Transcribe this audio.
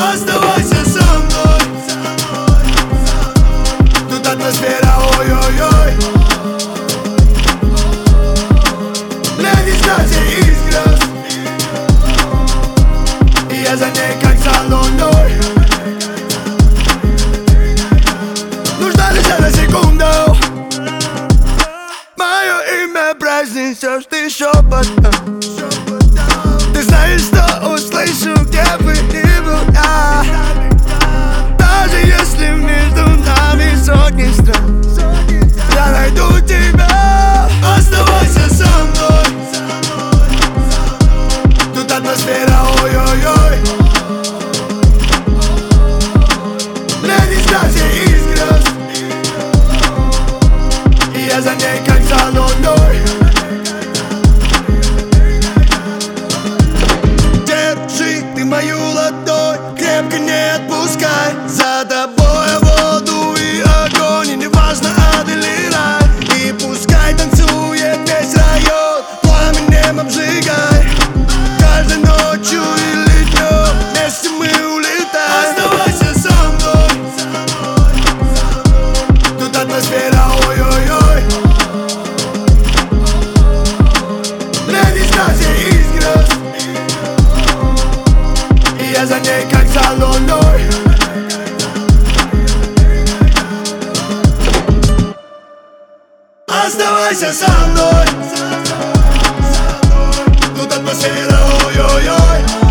Оставайся со мной. Тут атмосфера ой-ой-ой. Леди Стаси из грез, и я за ней как за луной. Нужна лишь одна секунда. Мое имя произнесешь ты шепотом. Ты знаешь, что услышу, где бы ни был я. Даже если между нами сотни стран, я найду тебя. Оставайся со мной. Тут атмосфера ой-ой-ой. Леди Стаси из грез, и я за ней как за луной. Держи ты мою ладонь, крепко не отпускай. За тобой воду и огонь, и неважно ад или рай. И пускай танцует весь район, пламенем обжигай. Каждой ночью или днем вместе мы улетаем. Оставайся со мной. Тут атмосфера ой-ой-ой. Леди Стаси из грез, и я за ней как за луной. Оставайся со мной. Тут атмосфера ой-ой-ой.